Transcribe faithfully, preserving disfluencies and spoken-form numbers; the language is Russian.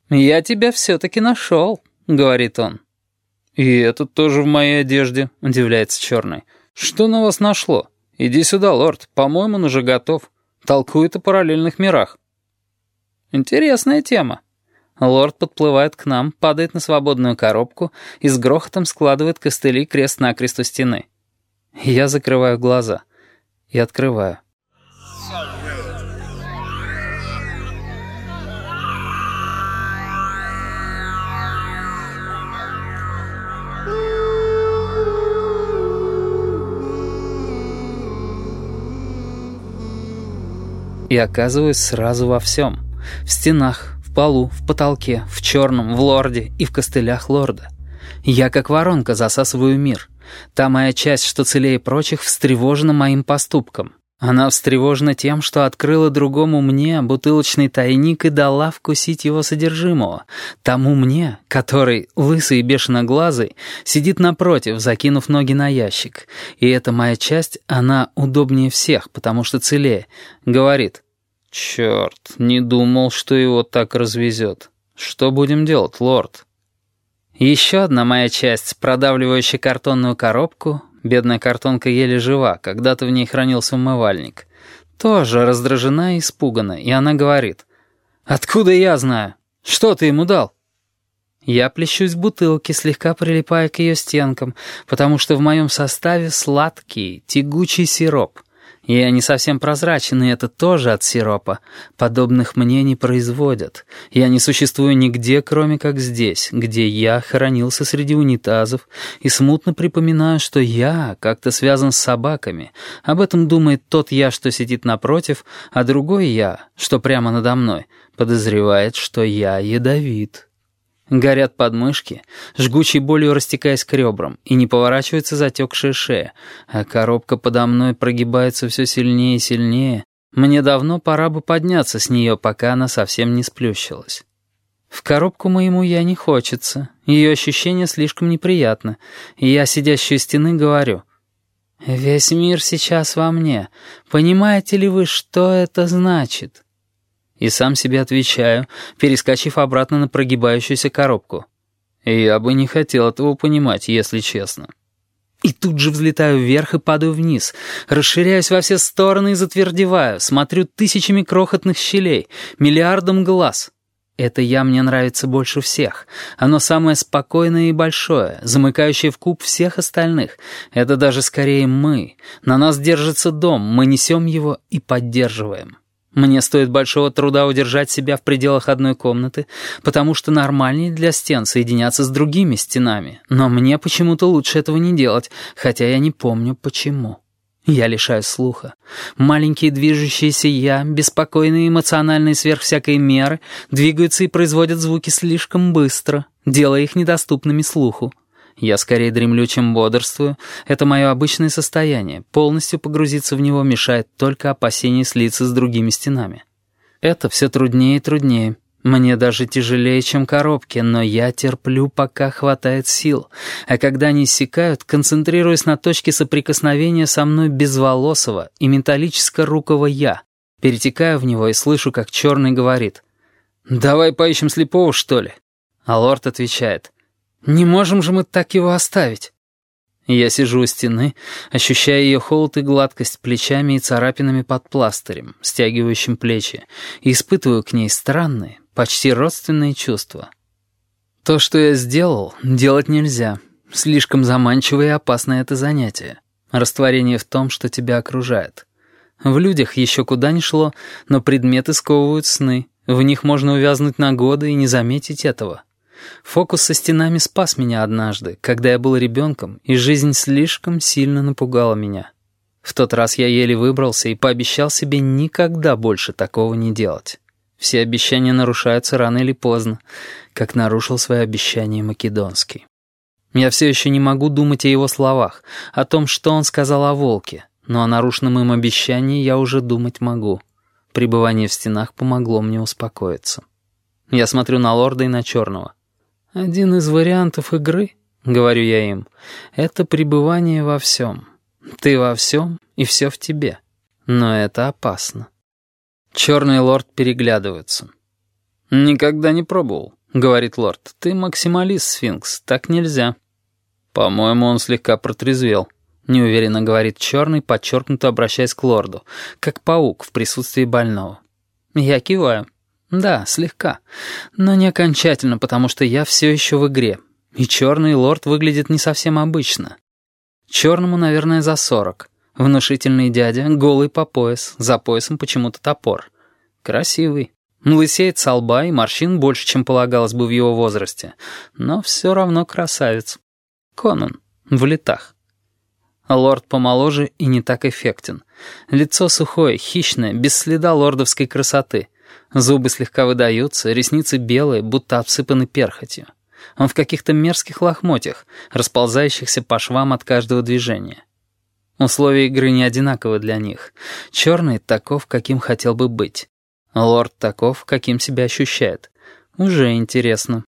«Я тебя все-таки нашел», — говорит он. «И этот тоже в моей одежде», — удивляется Черный. «Что на вас нашло? Иди сюда, лорд, по-моему, он уже готов. Толкует о параллельных мирах». Интересная тема. Лорд подплывает к нам, падает на свободную коробку и с грохотом складывает костыли крест-накрест у стены. Я закрываю глаза и открываю. И оказываюсь сразу во всем. В стенах, в полу, в потолке, в черном, в лорде и в костылях лорда. Я как воронка засасываю мир. Та моя часть, что целее прочих, встревожена моим поступком. Она встревожена тем, что открыла другому мне бутылочный тайник и дала вкусить его содержимого. Тому мне, который, лысый и бешеноглазый, сидит напротив, закинув ноги на ящик. И эта моя часть, она удобнее всех, потому что целее. Говорит: «Черт, не думал, что его так развезет. Что будем делать, лорд?» Еще одна моя часть, продавливающая картонную коробку. Бедная картонка еле жива, когда-то в ней хранился умывальник. Тоже раздражена и испугана, и она говорит: «Откуда я знаю? Что ты ему дал?» Я плещусь в бутылке, слегка прилипая к ее стенкам, потому что в моем составе сладкий, тягучий сироп. Я не совсем прозрачен, и это тоже от сиропа. Подобных мне не производят. Я не существую нигде, кроме как здесь, где я хоронился среди унитазов, и смутно припоминаю, что я как-то связан с собаками. Об этом думает тот я, что сидит напротив, а другой я, что прямо надо мной, подозревает, что я ядовит. Горят подмышки, жгучей болью растекаясь к ребрам, и не поворачивается затекшая шея, а коробка подо мной прогибается все сильнее и сильнее. Мне давно пора бы подняться с нее, пока она совсем не сплющилась. В коробку моему я не хочется, ее ощущение слишком неприятно, и я, сидящий у стены, говорю: «Весь мир сейчас во мне. Понимаете ли вы, что это значит?» И сам себе отвечаю, перескочив обратно на прогибающуюся коробку: «Я бы не хотел этого понимать, если честно». И тут же взлетаю вверх и падаю вниз, расширяюсь во все стороны и затвердеваю, смотрю тысячами крохотных щелей, миллиардом глаз. Это «я» мне нравится больше всех. Оно самое спокойное и большое, замыкающее в куб всех остальных. Это даже скорее мы. На нас держится дом, мы несем его и поддерживаем. Мне стоит большого труда удержать себя в пределах одной комнаты, потому что нормальнее для стен соединяться с другими стенами. Но мне почему-то лучше этого не делать, хотя я не помню почему. Я лишаюсь слуха. Маленькие движущиеся «я», беспокойные и эмоциональные сверх всякой меры, двигаются и производят звуки слишком быстро, делая их недоступными слуху. Я скорее дремлю, чем бодрствую. Это мое обычное состояние. Полностью погрузиться в него мешает только опасение слиться с другими стенами. Это все труднее и труднее. Мне даже тяжелее, чем коробки, но я терплю, пока хватает сил. А когда они иссякают, концентрируюсь на точке соприкосновения со мной безволосого и металлическо-рукого «я». Перетекаю в него и слышу, как Черный говорит: «Давай поищем слепого, что ли?» А лорд отвечает: «Не можем же мы так его оставить». Я сижу у стены, ощущая ее холод и гладкость плечами и царапинами под пластырем, стягивающим плечи, и испытываю к ней странные, почти родственные чувства. То, что я сделал, делать нельзя. Слишком заманчиво и опасно это занятие. Растворение в том, что тебя окружает. В людях еще куда ни шло, но предметы сковывают сны. В них можно увязнуть на годы и не заметить этого. Фокус со стенами спас меня однажды, когда я был ребенком, и жизнь слишком сильно напугала меня. В тот раз я еле выбрался и пообещал себе никогда больше такого не делать. Все обещания нарушаются рано или поздно, как нарушил свое обещание Македонский. Я все еще не могу думать о его словах, о том, что он сказал о волке, но о нарушенном им обещании я уже думать могу. Пребывание в стенах помогло мне успокоиться. Я смотрю на лорда и на Черного. «Один из вариантов игры, — говорю я им, — это пребывание во всем. Ты во всем, и все в тебе. Но это опасно». Черный лорд переглядываются. «Никогда не пробовал. — говорит лорд. «Ты максималист, Сфинкс, так нельзя». «По-моему, он слегка протрезвел», — неуверенно говорит черный, подчеркнуто обращаясь к лорду, как паук в присутствии больного. Я киваю. «Да, слегка. Но не окончательно, потому что я все еще в игре. И черный лорд выглядит не совсем обычно. Черному, наверное, за сорок. Внушительный дядя, голый по пояс, за поясом почему-то топор. Красивый. Лысеет со лба и морщин больше, чем полагалось бы в его возрасте. Но все равно красавец. Конан. В летах. Лорд помоложе и не так эффектен. Лицо сухое, хищное, без следа лордовской красоты. Зубы слегка выдаются, ресницы белые, будто обсыпаны перхотью. Он в каких-то мерзких лохмотьях, расползающихся по швам от каждого движения. Условия игры не одинаковы для них. Черный таков, каким хотел бы быть. Лорд таков, каким себя ощущает. Уже интересно.